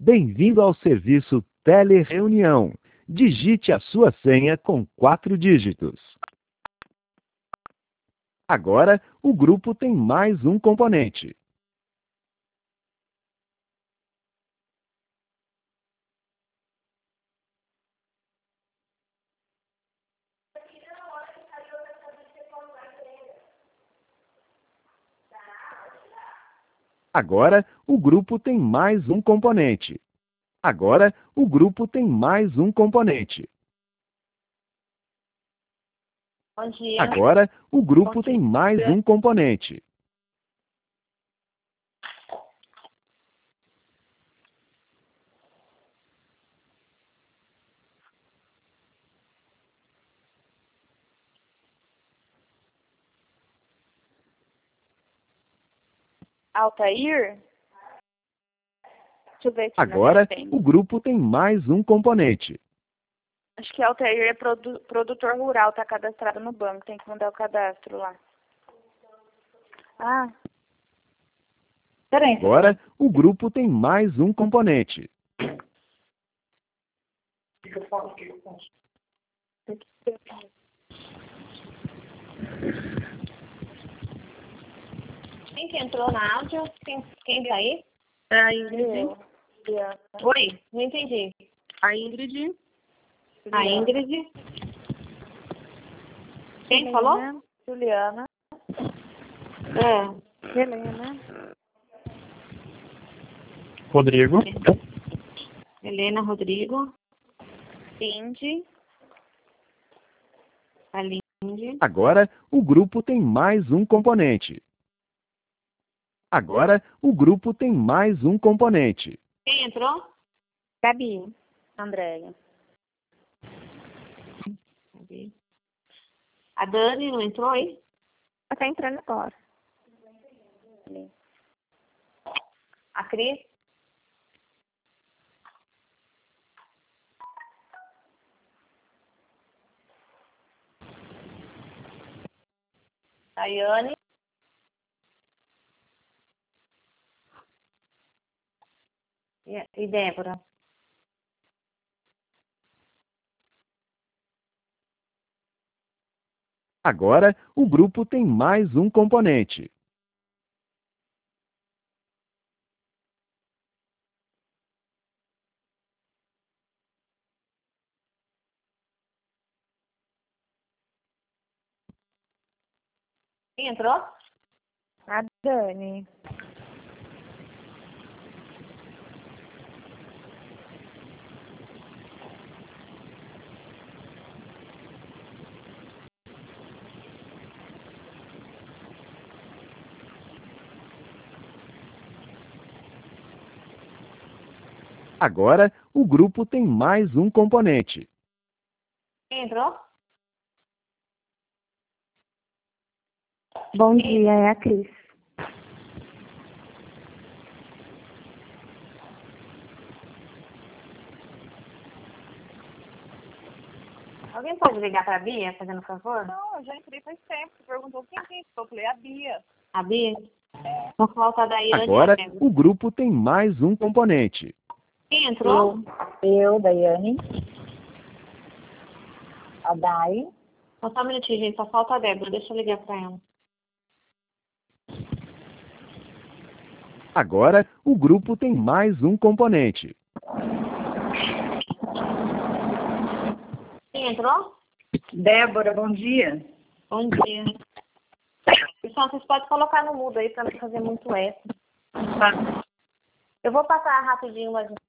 Bem-vindo ao serviço Telereunião. Digite a sua senha com 4 dígitos. Agora, o grupo tem mais um componente. Agora, o grupo tem mais um componente. Agora, o grupo tem mais um componente. Bom dia. Agora, o grupo tem mais um componente. Altair? Deixa eu ver se Agora, tem. o grupo tem mais um componente. Acho que Altair é produtor rural, tá cadastrado no banco. Tem que mandar o cadastro lá. Ah. Peraí. Agora, o grupo tem mais um componente. Quem que entrou na áudio? Quem tá aí? É a Ingrid. Oi, não entendi. A Ingrid. A Ingrid. Quem falou? Juliana. Helena. Rodrigo. Helena, Rodrigo. Cindy. Aline. Agora, o grupo tem mais um componente. Agora, o grupo tem mais um componente. Quem entrou? Gabi. Andréia. A Dani não entrou aí? Ela tá entrando agora. A Cris? Daiane? E Débora? Agora, o grupo tem mais um componente. Quem entrou? A Dani. Agora, o grupo tem mais um componente. Quem entrou? Bom dia, é a Cris. Alguém pode ligar pra Bia, fazendo favor? Não, eu já entrei faz tempo. Você perguntou quem entrou. Eu falei, a Bia. A Bia? Por falta da Daiane. Agora, o grupo tem mais um componente. Quem entrou? Eu, Daiane. A Dai. Só um minutinho, gente. Só falta a Débora. Deixa eu ligar pra ela. Agora, o grupo tem mais um componente. Quem entrou? Débora, bom dia. Bom dia. Pessoal, vocês podem colocar no mudo aí pra não fazer muito eco. Tá. Eu vou passar rapidinho umas